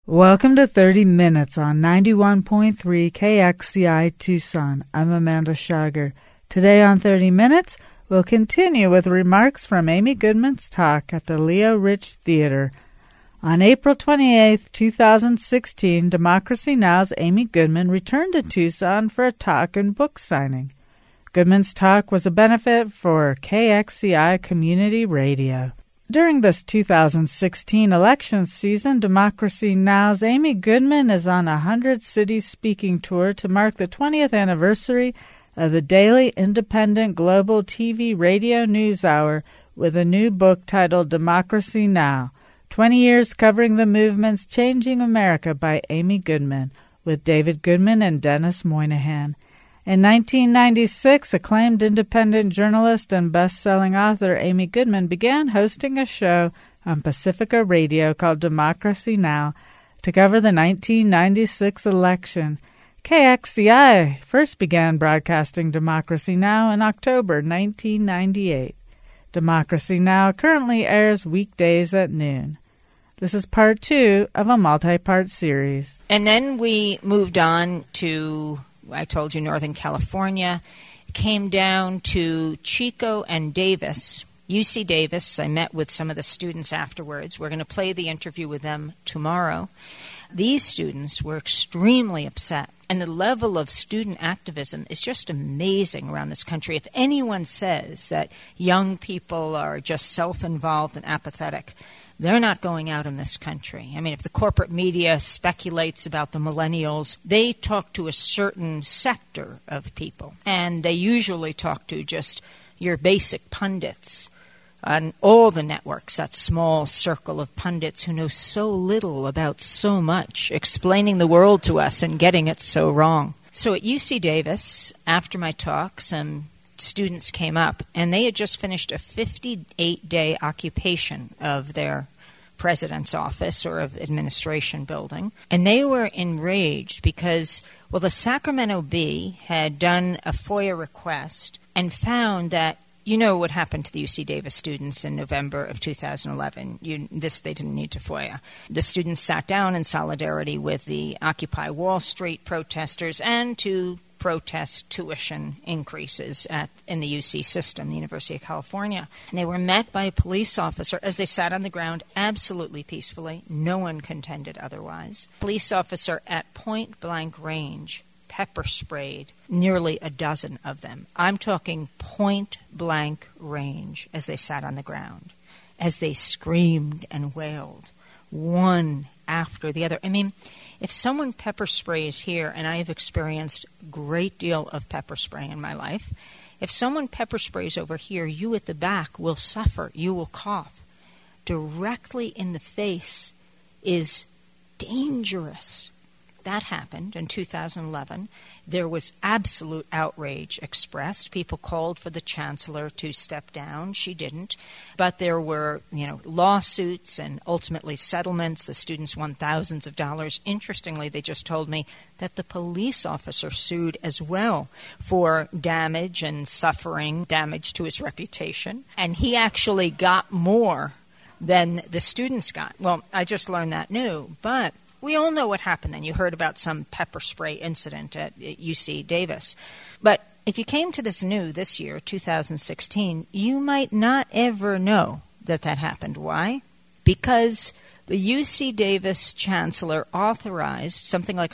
Welcome to 30 Minutes on 91.3 KXCI Tucson. I'm Amanda Schager. Today on 30 Minutes, we'll continue with remarks from Amy Goodman's talk at the Leo Rich Theater. On April 28, 2016, Democracy Now!'s Amy Goodman returned to Tucson for a talk and book signing. Goodman's talk was a benefit for KXCI Community Radio. During this 2016 election season, Democracy Now!'s Amy Goodman is on a 100-city speaking tour to mark the 20th anniversary of the daily independent global TV radio news hour with a new book titled Democracy Now! 20 Years Covering the Movements Changing America by Amy Goodman, with David Goodman and Dennis Moynihan. In 1996, acclaimed independent journalist and best-selling author Amy Goodman began hosting a show on Pacifica Radio called Democracy Now! To cover the 1996 election. KXCI first began broadcasting Democracy Now! In October 1998. Democracy Now! Currently airs weekdays at noon. This is part 2 of a multi-part series. And then we moved on to, I told you, Northern California, came down to Chico and Davis, UC Davis. I met with some of the students afterwards. We're going to play the interview with them tomorrow. These students were extremely upset, and the level of student activism is just amazing around this country. If anyone says that young people are just self-involved and apathetic, they're not going out in this country. I mean, if the corporate media speculates about the millennials, they talk to a certain sector of people, and they usually talk to just your basic pundits on all the networks, that small circle of pundits who know so little about so much, explaining the world to us and getting it so wrong. So at UC Davis, after my talk, some students came up, and they had just finished a 58-day occupation of their president's office or of administration building. And they were enraged because, well, the Sacramento Bee had done a FOIA request and found that, you know what happened to the UC Davis students in November of 2011. They didn't need to FOIA. The students sat down in solidarity with the Occupy Wall Street protesters and to protest tuition increases in the UC system, the University of California. And they were met by a police officer as they sat on the ground absolutely peacefully. No one contended otherwise. Police officer at point-blank range pepper sprayed nearly a dozen of them. I'm talking point-blank range as they sat on the ground, as they screamed and wailed, one after the other. I mean, if someone pepper sprays here, and I have experienced a great deal of pepper spray in my life, if someone pepper sprays over here, you at the back will suffer. You will cough. Directly in the face is dangerous. That happened in 2011. There was absolute outrage expressed. People called for the chancellor to step down. She didn't. But there were, lawsuits and ultimately settlements. The students won thousands of dollars. Interestingly, they just told me that the police officer sued as well for damage and suffering, damage to his reputation. And he actually got more than the students got. Well, I just learned that new, but we all know what happened then. You heard about some pepper spray incident at UC Davis. But if you came to this year, 2016, you might not ever know that happened. Why? Because the UC Davis chancellor authorized something like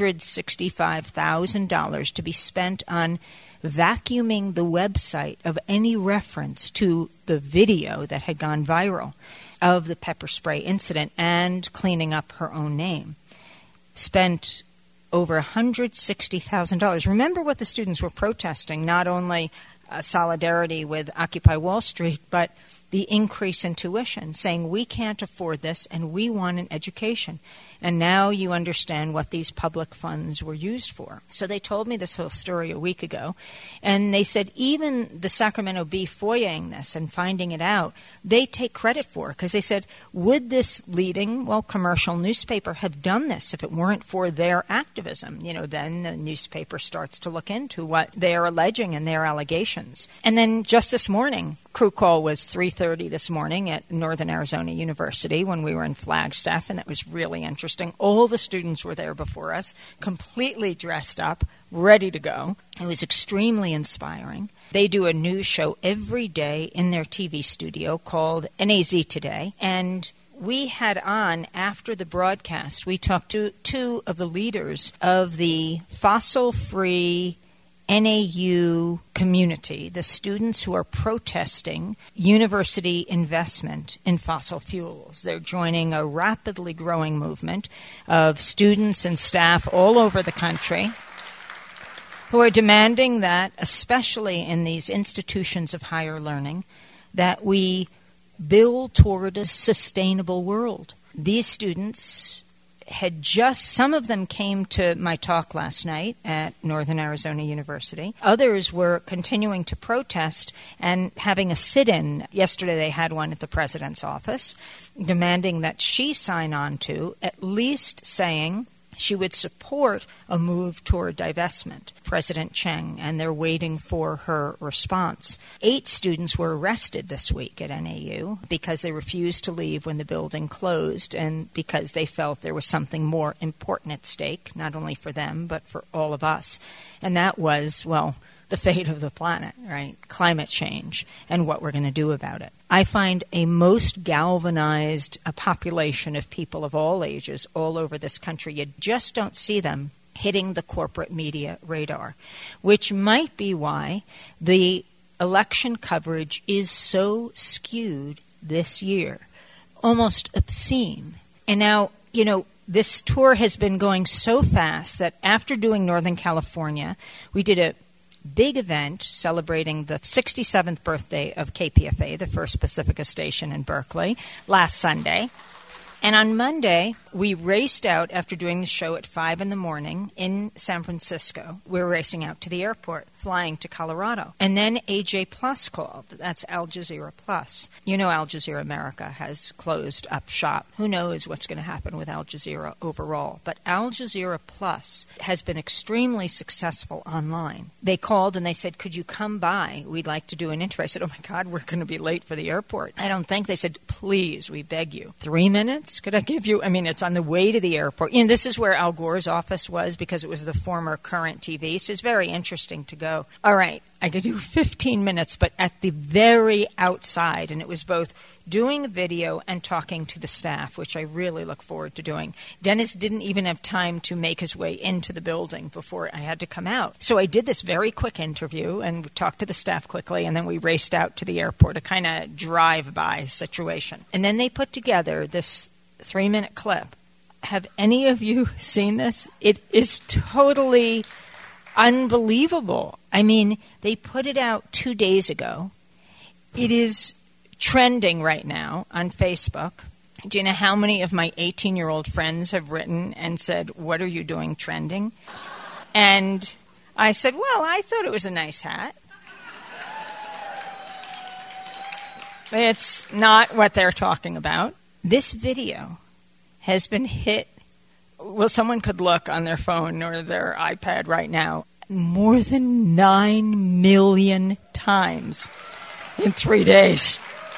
$165,000 to be spent on vacuuming the website of any reference to the video that had gone viral of the pepper spray incident and cleaning up her own name. Spent over $160,000. Remember what the students were protesting, not only solidarity with Occupy Wall Street, but the increase in tuition, saying we can't afford this and we want an education. And now you understand what these public funds were used for. So they told me this whole story a week ago, and they said even the Sacramento Bee FOIAing this and finding it out, they take credit for it, because they said, would this leading, commercial newspaper have done this if it weren't for their activism? Then the newspaper starts to look into what they're alleging and their allegations. And then just this morning, crew call was 3:30 4:30 this morning at Northern Arizona University when we were in Flagstaff, and that was really interesting. All the students were there before us, completely dressed up, ready to go. It was extremely inspiring. They do a news show every day in their TV studio called NAZ Today, and we had on, after the broadcast, we talked to two of the leaders of the fossil-free NAU community, the students who are protesting university investment in fossil fuels. They're joining a rapidly growing movement of students and staff all over the country who are demanding that, especially in these institutions of higher learning, that we build toward a sustainable world. These students had some of them came to my talk last night at Northern Arizona University. Others were continuing to protest and having a sit-in. Yesterday they had one at the president's office, demanding that she sign on to, at least saying she would support a move toward divestment, President Cheng, and they're waiting for her response. 8 students were arrested this week at NAU because they refused to leave when the building closed and because they felt there was something more important at stake, not only for them, but for all of us. And that was, well, the fate of the planet, right? Climate change and what we're going to do about it. I find a most galvanized population of people of all ages all over this country. You just don't see them hitting the corporate media radar, which might be why the election coverage is so skewed this year, almost obscene. And now, this tour has been going so fast that after doing Northern California, we did a big event celebrating the 67th birthday of KPFA, the first Pacifica station in Berkeley, last Sunday. And on Monday, we raced out after doing the show at 5 in the morning in San Francisco. We were racing out to the airport, flying to Colorado. And then AJ Plus called. That's Al Jazeera Plus. Al Jazeera America has closed up shop. Who knows what's going to happen with Al Jazeera overall. But Al Jazeera Plus has been extremely successful online. They called and they said, could you come by? We'd like to do an interview. I said, oh my God, we're going to be late for the airport. I don't think. They said, please, we beg you. 3 minutes? Could I give you? It's on the way to the airport. This is where Al Gore's office was because it was the former Current TV. So it's very interesting to go. All right, I could do 15 minutes, but at the very outside. And it was both doing a video and talking to the staff, which I really look forward to doing. Dennis didn't even have time to make his way into the building before I had to come out. So I did this very quick interview and talked to the staff quickly, and then we raced out to the airport, a kind of drive-by situation. And then they put together this 3-minute clip. Have any of you seen this? It is totally unbelievable. They put it out 2 days ago. It is trending right now on Facebook. Do you know how many of my 18-year-old friends have written and said, what are you doing trending? And I said, well, I thought it was a nice hat. It's not what they're talking about. This video has been hit, well, someone could look on their phone or their iPad right now, more than 9 million times in 3 days.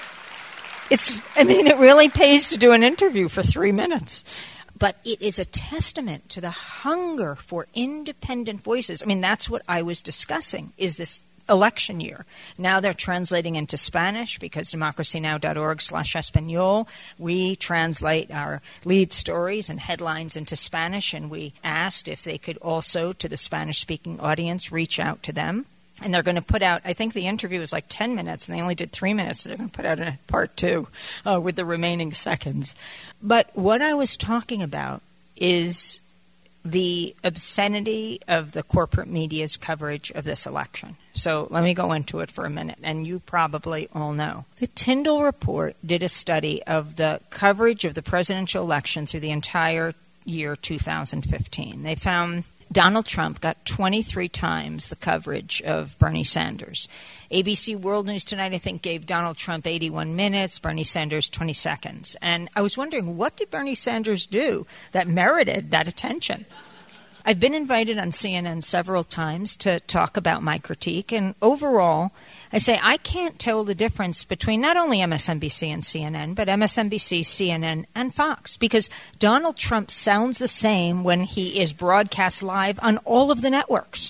It really pays to do an interview for 3 minutes. But it is a testament to the hunger for independent voices. That's what I was discussing, is this election year. Now they're translating into Spanish because democracynow.org/Espanol. We translate our lead stories and headlines into Spanish, and we asked if they could also, to the Spanish-speaking audience, reach out to them. And they're going to put out, I think the interview was like 10 minutes, and they only did 3 minutes, so they're going to put out a part 2 with the remaining seconds. But what I was talking about is the obscenity of the corporate media's coverage of this election. So let me go into it for a minute, and you probably all know. The Tyndall Report did a study of the coverage of the presidential election through the entire year 2015. They found Donald Trump got 23 times the coverage of Bernie Sanders. ABC World News Tonight, I think, gave Donald Trump 81 minutes, Bernie Sanders 20 seconds. And I was wondering, what did Bernie Sanders do that merited that attention? I've been invited on CNN several times to talk about my critique, and overall, I say I can't tell the difference between not only MSNBC and CNN, but MSNBC, CNN, and Fox, because Donald Trump sounds the same when he is broadcast live on all of the networks.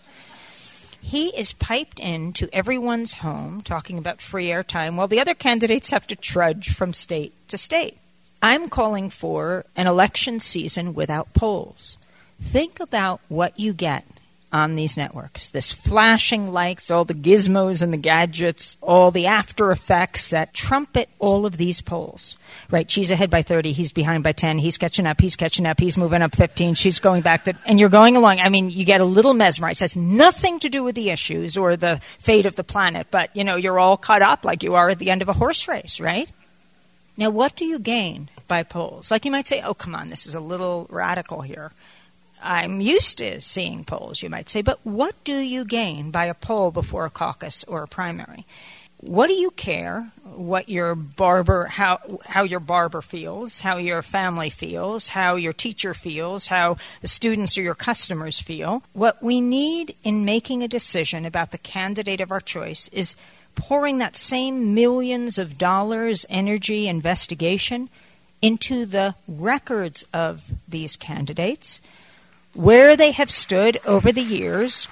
He is piped into everyone's home talking about free airtime while the other candidates have to trudge from state to state. I'm calling for an election season without polls. Think about what you get on these networks. This flashing lights, all the gizmos and the gadgets, all the after effects that trumpet all of these polls. Right, she's ahead by 30, he's behind by 10, he's catching up, he's moving up 15, she's going back to... And you're going along. I mean, you get a little mesmerized. It has nothing to do with the issues or the fate of the planet, but, you're all caught up like you are at the end of a horse race, right? Now, what do you gain by polls? Like you might say, oh, come on, this is a little radical here. I'm used to seeing polls, you might say, but what do you gain by a poll before a caucus or a primary? What do you care what your barber, how your barber feels, how your family feels, how your teacher feels, how the students or your customers feel? What we need in making a decision about the candidate of our choice is pouring that same millions of dollars, energy, investigation into the records of these candidates, where they have stood over the years,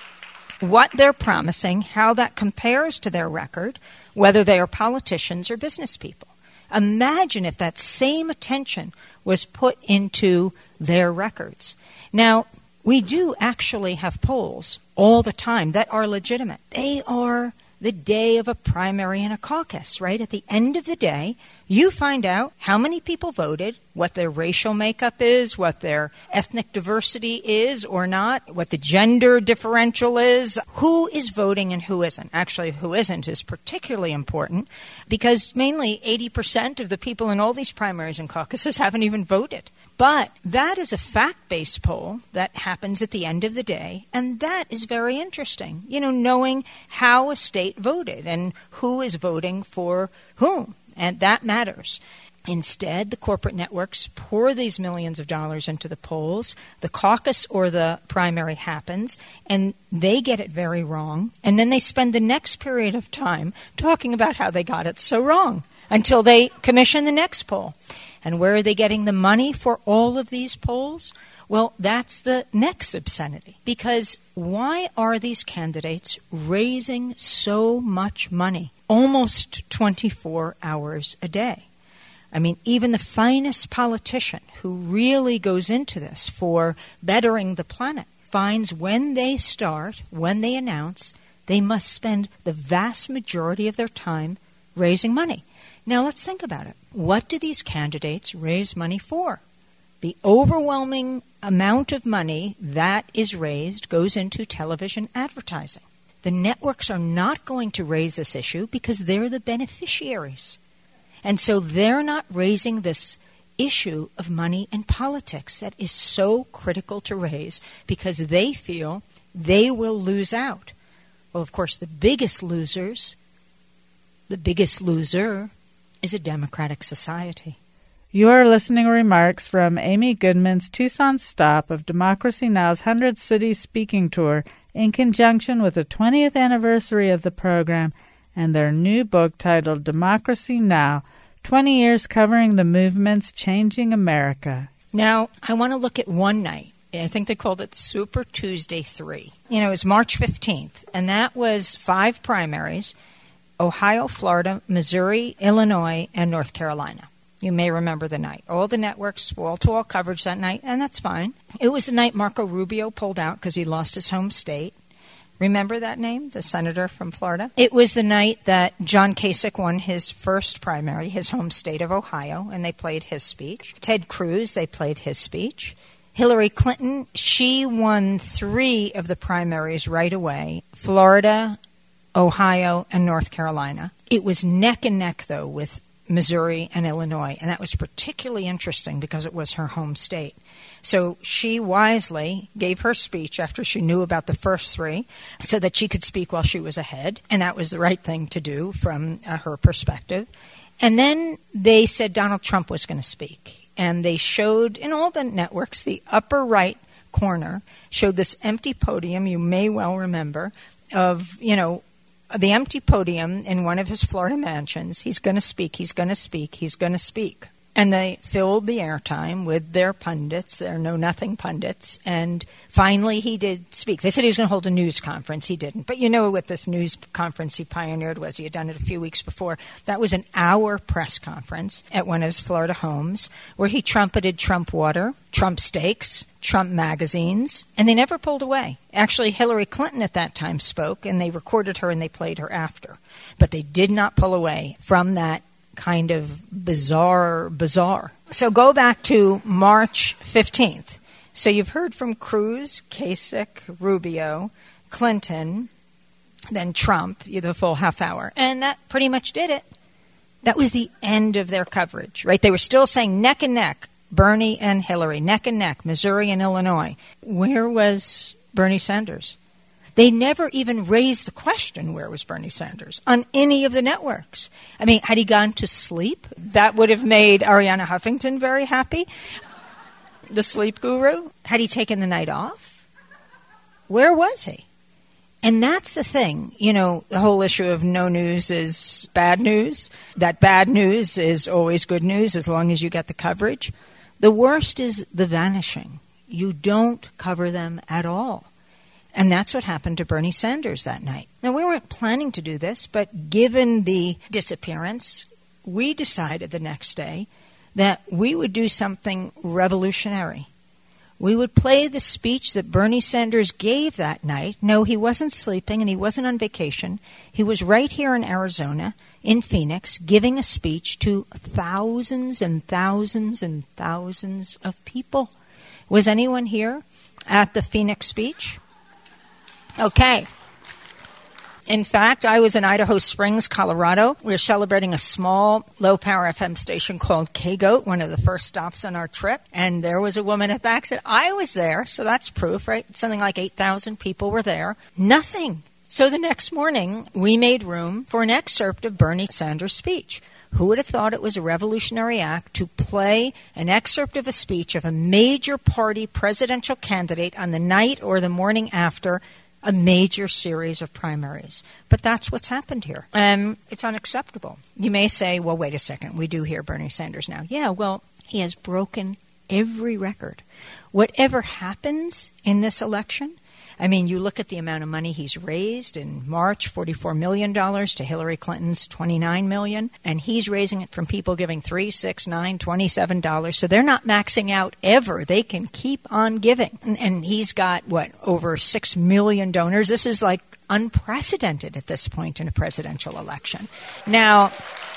what they're promising, how that compares to their record, whether they are politicians or business people. Imagine if that same attention was put into their records. Now, we do actually have polls all the time that are legitimate. They are the day of a primary and a caucus, right? At the end of the day, you find out how many people voted, what their racial makeup is, what their ethnic diversity is or not, what the gender differential is, who is voting and who isn't. Actually, who isn't is particularly important because mainly 80% of the people in all these primaries and caucuses haven't even voted. But that is a fact-based poll that happens at the end of the day, and that is very interesting, knowing how a state voted and who is voting for whom, and that matters. Instead, the corporate networks pour these millions of dollars into the polls, the caucus or the primary happens, and they get it very wrong, and then they spend the next period of time talking about how they got it so wrong until they commission the next poll. And where are they getting the money for all of these polls? Well, that's the next obscenity. Because why are these candidates raising so much money, almost 24 hours a day? I mean, even the finest politician who really goes into this for bettering the planet finds when they start, when they announce, they must spend the vast majority of their time raising money. Now, let's think about it. What do these candidates raise money for? The overwhelming amount of money that is raised goes into television advertising. The networks are not going to raise this issue because they're the beneficiaries. And so they're not raising this issue of money and politics that is so critical to raise because they feel they will lose out. Well, of course, the biggest loser is a democratic society. You are listening to remarks from Amy Goodman's Tucson stop of Democracy Now!'s 100 Cities Speaking Tour in conjunction with the 20th anniversary of the program and their new book titled Democracy Now! 20 Years Covering the Movements Changing America. Now, I want to look at one night. I think they called it Super Tuesday 3. It was March 15th, and that was 5 primaries: Ohio, Florida, Missouri, Illinois, and North Carolina. You may remember the night. All the networks, wall-to-wall coverage that night, and that's fine. It was the night Marco Rubio pulled out because he lost his home state. Remember that name, the senator from Florida? It was the night that John Kasich won his first primary, his home state of Ohio, and they played his speech. Ted Cruz, they played his speech. Hillary Clinton, she won 3 of the primaries right away. Florida, Ohio, and North Carolina. It was neck and neck, though, with Missouri and Illinois, and that was particularly interesting because it was her home state. So she wisely gave her speech after she knew about the first 3 so that she could speak while she was ahead, and that was the right thing to do from her perspective. And then they said Donald Trump was going to speak, and they showed in all the networks the upper right corner, showed this empty podium, you may well remember, of, the empty podium in one of his Florida mansions. He's going to speak, he's going to speak, he's going to speak. And they filled the airtime with their pundits, their know-nothing pundits, and finally he did speak. They said he was going to hold a news conference. He didn't. But what this news conference he pioneered was, he had done it a few weeks before. That was an hour press conference at one of his Florida homes where he trumpeted Trump water, Trump steaks, Trump magazines, and they never pulled away. Actually, Hillary Clinton at that time spoke, and they recorded her and they played her after. But they did not pull away from that kind of bizarre. So go back to March 15th. So you've heard from Cruz, Kasich, Rubio, Clinton, then Trump, the full half hour. And that pretty much did it. That was the end of their coverage, right? They were still saying neck and neck, Bernie and Hillary, neck and neck, Missouri and Illinois. Where was Bernie Sanders? They never even raised the question, where was Bernie Sanders, on any of the networks. I mean, had he gone to sleep? That would have made Arianna Huffington very happy, the sleep guru. Had he taken the night off? Where was he? And that's the thing, the whole issue of no news is bad news. That bad news is always good news as long as you get the coverage. The worst is the vanishing. You don't cover them at all. And that's what happened to Bernie Sanders that night. Now, we weren't planning to do this, but given the disappearance, we decided the next day that we would do something revolutionary. We would play the speech that Bernie Sanders gave that night. No, he wasn't sleeping and he wasn't on vacation. He was right here in Arizona, in Phoenix, giving a speech to thousands and thousands and thousands of people. Was anyone here at the Phoenix speech? Okay. In fact, I was in Idaho Springs, Colorado. We were celebrating a small low-power FM station called K-Goat, one of the first stops on our trip. And there was a woman at back said, I was there, so that's proof, right? Something like 8,000 people were there. Nothing. So the next morning, we made room for an excerpt of Bernie Sanders' speech. Who would have thought it was a revolutionary act to play an excerpt of a speech of a major party presidential candidate on the night or the morning after a major series of primaries? But that's what's happened here. It's unacceptable. You may say, well, wait a second, we do hear Bernie Sanders now. Yeah, well, he has broken every record. Whatever happens in this election, I mean, you look at the amount of money he's raised in March, $44 million to Hillary Clinton's $29 million, and he's raising it from people giving $3, $6, $9, $27. So they're not maxing out ever. They can keep on giving. And he's got, over 6 million donors. This is like unprecedented at this point in a presidential election. Now,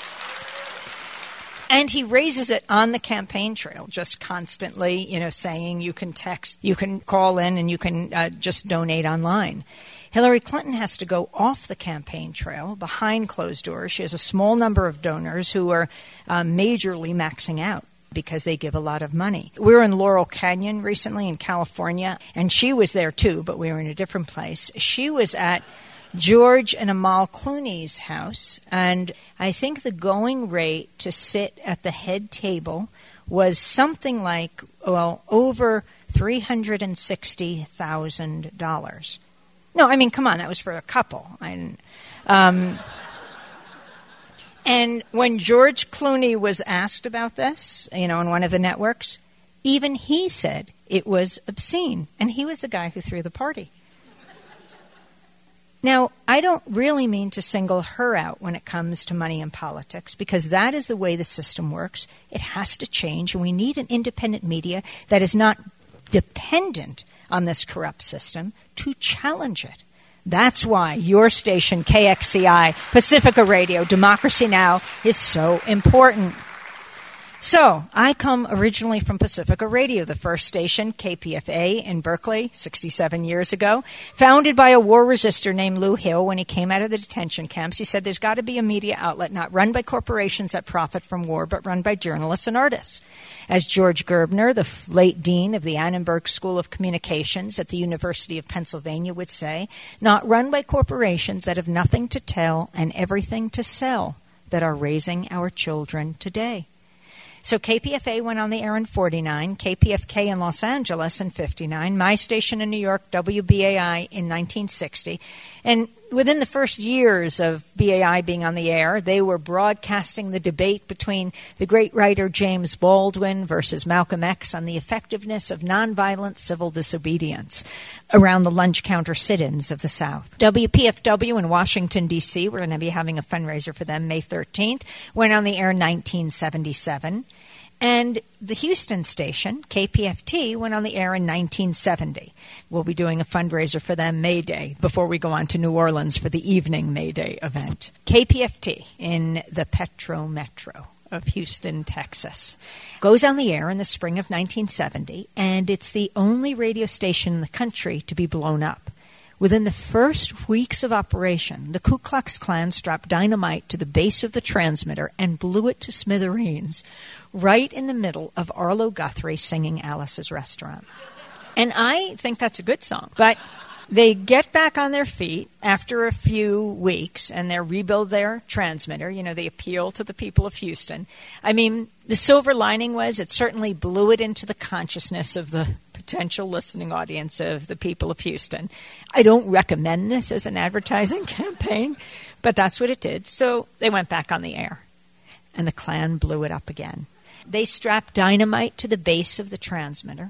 and he raises it on the campaign trail, just constantly, saying you can text, you can call in, and you can just donate online. Hillary Clinton has to go off the campaign trail behind closed doors. She has a small number of donors who are majorly maxing out because they give a lot of money. We were in Laurel Canyon recently in California, and she was there too, but we were in a different place. She was at George and Amal Clooney's house, and I think the going rate to sit at the head table was something like, over $360,000. No, I mean, come on, that was for a couple. And when George Clooney was asked about this, on one of the networks, even he said it was obscene, and he was the guy who threw the party. Now, I don't really mean to single her out when it comes to money in politics, because that is the way the system works. It has to change, and we need an independent media that is not dependent on this corrupt system to challenge it. That's why your station, KXCI, Pacifica Radio, Democracy Now! Is so important. So, I come originally from Pacifica Radio, the first station, KPFA, in Berkeley, 67 years ago, founded by a war resister named Lou Hill. When he came out of the detention camps, he said there's got to be a media outlet not run by corporations that profit from war, but run by journalists and artists. As George Gerbner, the late dean of the Annenberg School of Communications at the University of Pennsylvania, would say, not run by corporations that have nothing to tell and everything to sell that are raising our children today. So KPFA went on the air in 49, KPFK in Los Angeles in 59, my station in New York, WBAI, in 1960. And within the first years of BAI being on the air, they were broadcasting the debate between the great writer James Baldwin versus Malcolm X on the effectiveness of nonviolent civil disobedience around the lunch counter sit-ins of the South. WPFW in Washington, D.C., we're going to be having a fundraiser for them May 13th, went on the air in 1977. And the Houston station, KPFT, went on the air in 1970. We'll be doing a fundraiser for them May Day before we go on to New Orleans for the evening May Day event. KPFT in the Petro Metro of Houston, Texas, goes on the air in the spring of 1970, and it's the only radio station in the country to be blown up. Within the first weeks of operation, the Ku Klux Klan strapped dynamite to the base of the transmitter and blew it to smithereens, right in the middle of Arlo Guthrie singing Alice's Restaurant. And I think that's a good song. But they get back on their feet after a few weeks, and they rebuild their transmitter. You know, they appeal to the people of Houston. I mean, the silver lining was it certainly blew it into the consciousness of the potential listening audience of the people of Houston. I don't recommend this as an advertising campaign, but that's what it did. So they went back on the air, and the Klan blew it up again. They strapped dynamite to the base of the transmitter,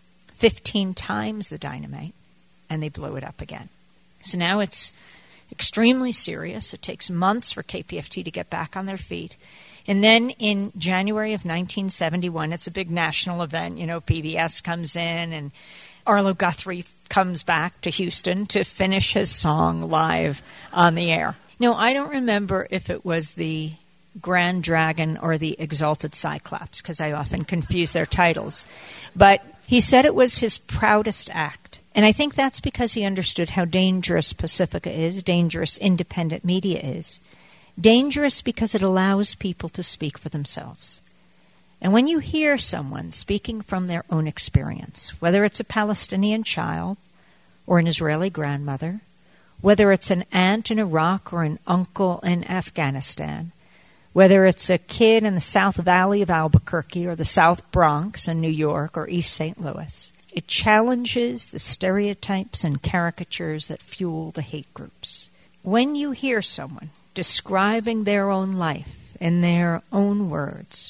15 times the dynamite, and they blew it up again. So now it's extremely serious. It takes months for KPFT to get back on their feet. And then in January of 1971, it's a big national event. You know, PBS comes in, and Arlo Guthrie comes back to Houston to finish his song live on the air. Now, I don't remember if it was the Grand Dragon or the Exalted Cyclops, because I often confuse their titles. But he said it was his proudest act. And I think that's because he understood how dangerous Pacifica is, dangerous independent media is. Dangerous because it allows people to speak for themselves. And when you hear someone speaking from their own experience, whether it's a Palestinian child or an Israeli grandmother, whether it's an aunt in Iraq or an uncle in Afghanistan, whether it's a kid in the South Valley of Albuquerque or the South Bronx in New York or East St. Louis, it challenges the stereotypes and caricatures that fuel the hate groups. When you hear someone describing their own life in their own words,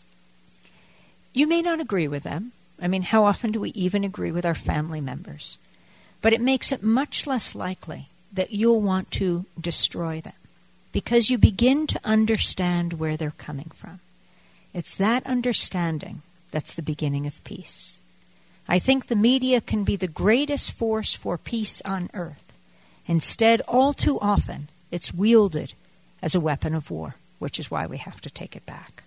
you may not agree with them. I mean, how often do we even agree with our family members? But it makes it much less likely that you'll want to destroy them, because you begin to understand where they're coming from. It's that understanding that's the beginning of peace. I think the media can be the greatest force for peace on earth. Instead, all too often, it's wielded as a weapon of war, which is why we have to take it back.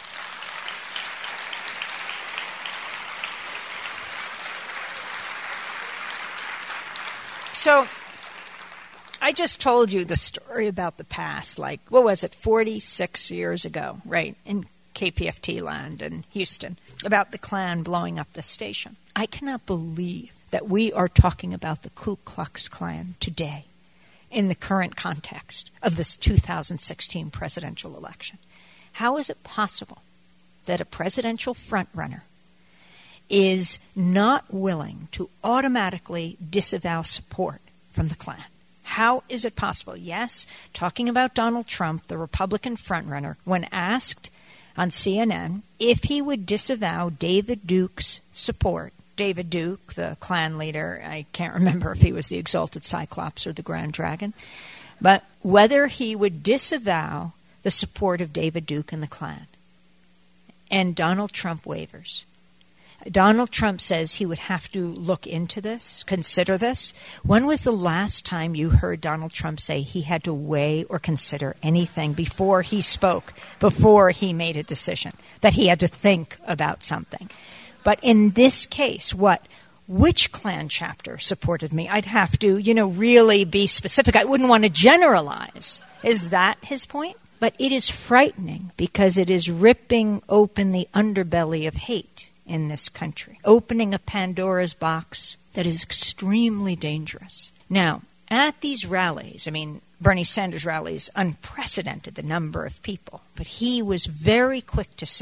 So, I just told you the story about the past, like, what was it, 46 years ago, right, in KPFT land in Houston, about the Klan blowing up the station. I cannot believe that we are talking about the Ku Klux Klan today in the current context of this 2016 presidential election. How is it possible that a presidential frontrunner is not willing to automatically disavow support from the Klan? How is it possible? Yes, talking about Donald Trump, the Republican frontrunner, when asked on CNN if he would disavow David Duke's support. David Duke, the Klan leader, I can't remember if he was the Exalted Cyclops or the Grand Dragon, but whether he would disavow the support of David Duke and the Klan. And Donald Trump wavers. Donald Trump says he would have to look into this, consider this. When was the last time you heard Donald Trump say he had to weigh or consider anything before he spoke, before he made a decision, that he had to think about something? But in this case, which Klan chapter supported me? I'd have to, really be specific. I wouldn't want to generalize. Is that his point? But it is frightening because it is ripping open the underbelly of hate in this country, opening a Pandora's box that is extremely dangerous. Now, at these rallies, Bernie Sanders' rallies, unprecedented the number of people, but he was very quick to say,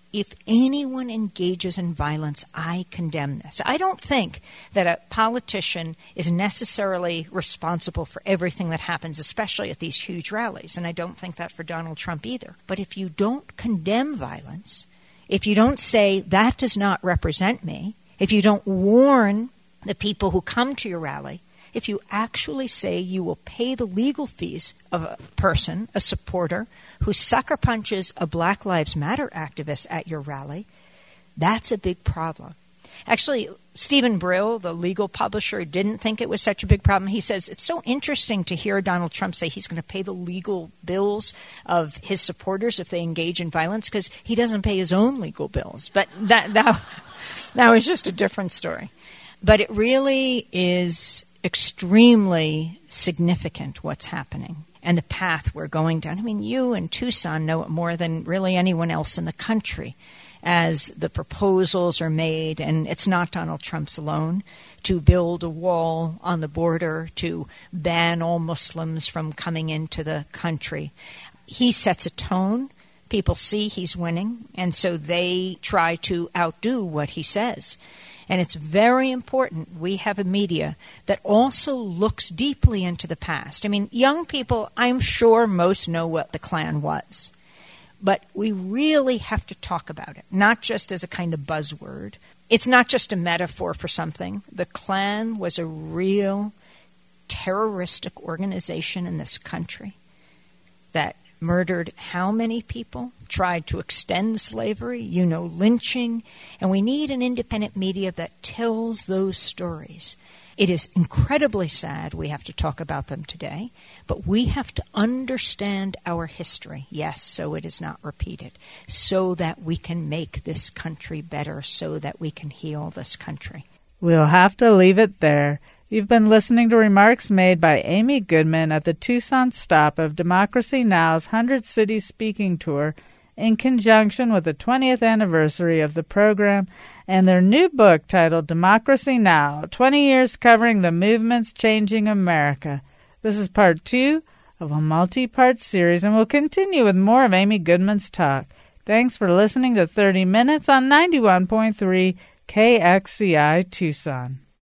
if anyone engages in violence, I condemn this. I don't think that a politician is necessarily responsible for everything that happens, especially at these huge rallies, and I don't think that for Donald Trump either. But if you don't condemn violence, if you don't say that does not represent me, if you don't warn the people who come to your rally, if you actually say you will pay the legal fees of a person, a supporter, who sucker punches a Black Lives Matter activist at your rally, that's a big problem. Actually, Stephen Brill, the legal publisher, didn't think it was such a big problem. He says it's so interesting to hear Donald Trump say he's going to pay the legal bills of his supporters if they engage in violence because he doesn't pay his own legal bills. But that was just a different story. But it really is extremely significant what's happening and the path we're going down. I mean, you in Tucson know it more than really anyone else in the country as the proposals are made, and it's not Donald Trump's alone, to build a wall on the border, to ban all Muslims from coming into the country. He sets a tone. People see he's winning, and so they try to outdo what he says. And it's very important we have a media that also looks deeply into the past. I mean, young people, I'm sure most know what the Klan was. But we really have to talk about it, not just as a kind of buzzword. It's not just a metaphor for something. The Klan was a real terroristic organization in this country that murdered how many people, tried to extend slavery, lynching, and we need an independent media that tells those stories. It is incredibly sad we have to talk about them today, but we have to understand our history, yes, so it is not repeated, so that we can make this country better, so that we can heal this country. We'll have to leave it there. You've been listening to remarks made by Amy Goodman at the Tucson stop of Democracy Now!'s 100 Cities Speaking Tour in conjunction with the 20th anniversary of the program and their new book titled Democracy Now! 20 Years Covering the Movements Changing America. This is part 2 of a multi-part series, and we'll continue with more of Amy Goodman's talk. Thanks for listening to 30 Minutes on 91.3 KXCI Tucson.